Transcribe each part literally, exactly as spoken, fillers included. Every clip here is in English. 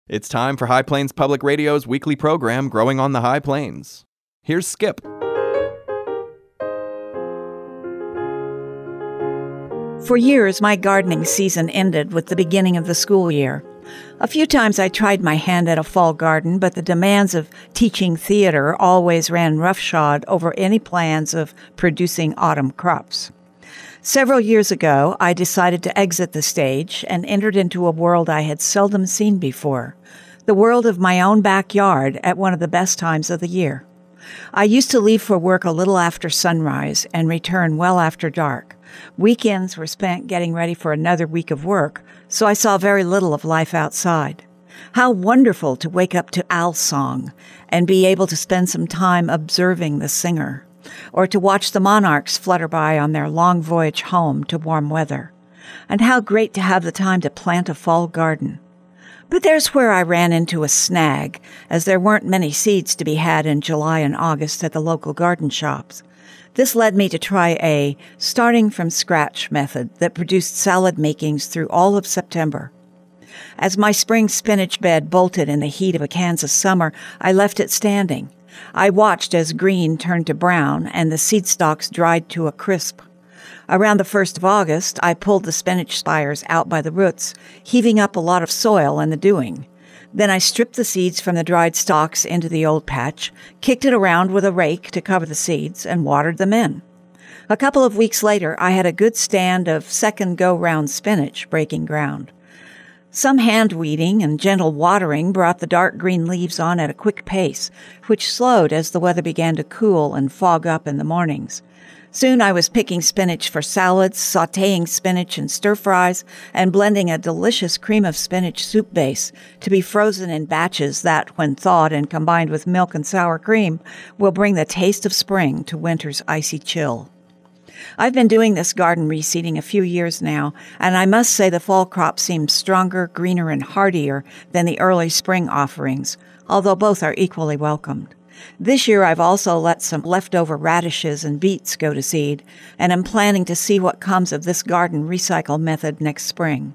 It's time for High Plains Public Radio's weekly program, Growing on the High Plains. Here's Skip. For years, my gardening season ended with the beginning of the school year. A few times I tried my hand at a fall garden, but the demands of teaching theater always ran roughshod over any plans of producing autumn crops. Several years ago, I decided to exit the stage and entered into a world I had seldom seen before, the world of my own backyard at one of the best times of the year. I used to leave for work a little after sunrise and return well after dark. Weekends were spent getting ready for another week of work, so I saw very little of life outside. How wonderful to wake up to owl song and be able to spend some time observing the singer, or to watch the monarchs flutter by on their long voyage home to warm weather. And how great to have the time to plant a fall garden. But there's where I ran into a snag, as there weren't many seeds to be had in July and August at the local garden shops. This led me to try a starting-from-scratch method that produced salad makings through all of September. As my spring spinach bed bolted in the heat of a Kansas summer, I left it standing. I watched as green turned to brown and the seed stalks dried to a crisp. Around the first of August, I pulled the spinach spires out by the roots, heaving up a lot of soil in the doing. Then I stripped the seeds from the dried stalks into the old patch, kicked it around with a rake to cover the seeds, and watered them in. A couple of weeks later, I had a good stand of second go-round spinach breaking ground. Some hand weeding and gentle watering brought the dark green leaves on at a quick pace, which slowed as the weather began to cool and fog up in the mornings. Soon I was picking spinach for salads, sautéing spinach in stir-fries, and blending a delicious cream of spinach soup base to be frozen in batches that, when thawed and combined with milk and sour cream, will bring the taste of spring to winter's icy chill. I've been doing this garden reseeding a few years now, and I must say the fall crop seems stronger, greener, and hardier than the early spring offerings, although both are equally welcomed. This year I've also let some leftover radishes and beets go to seed, and am planning to see what comes of this garden recycle method next spring.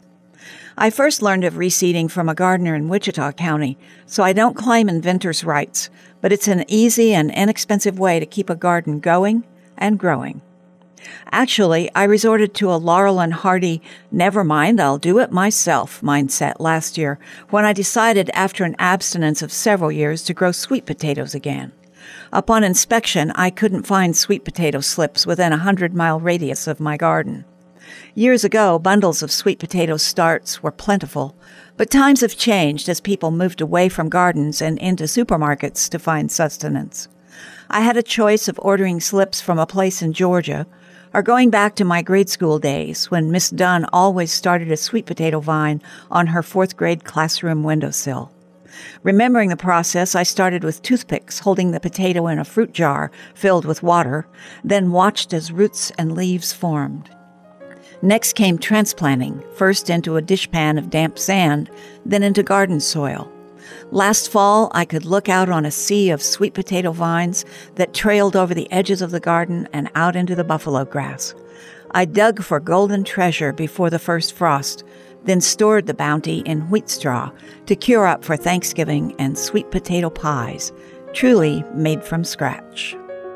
I first learned of reseeding from a gardener in Wichita County, so I don't claim inventor's rights, but it's an easy and inexpensive way to keep a garden going and growing. Actually, I resorted to a Laurel and Hardy, never mind, I'll do it myself mindset last year when I decided after an abstinence of several years to grow sweet potatoes again. Upon inspection, I couldn't find sweet potato slips within a hundred-mile radius of my garden. Years ago, bundles of sweet potato starts were plentiful, but times have changed as people moved away from gardens and into supermarkets to find sustenance. I had a choice of ordering slips from a place in Georgia, or going back to my grade school days when Miss Dunn always started a sweet potato vine on her fourth grade classroom windowsill. Remembering the process, I started with toothpicks holding the potato in a fruit jar filled with water, then watched as roots and leaves formed. Next came transplanting, first into a dishpan of damp sand, then into garden soil. Last fall, I could look out on a sea of sweet potato vines that trailed over the edges of the garden and out into the buffalo grass. I dug for golden treasure before the first frost, then stored the bounty in wheat straw to cure up for Thanksgiving and sweet potato pies, truly made from scratch.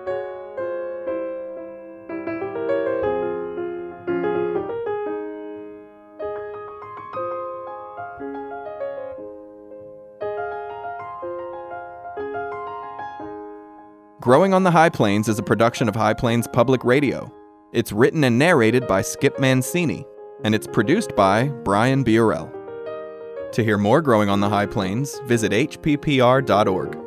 Growing on the High Plains is a production of High Plains Public Radio. It's written and narrated by Skip Mancini, and it's produced by Brian Biorel. To hear more Growing on the High Plains, visit h p p r dot org.